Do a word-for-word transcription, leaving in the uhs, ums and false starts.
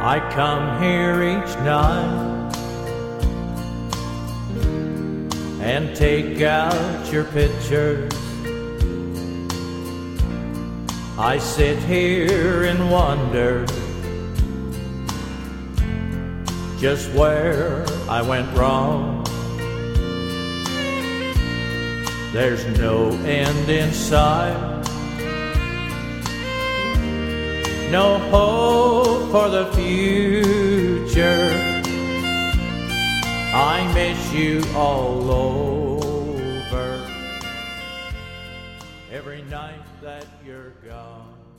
I come here each night and take out your pictures. I sit here and wonder just where I went wrong. There's no end in sight, no hope for the future. I miss you all over every night that you're gone.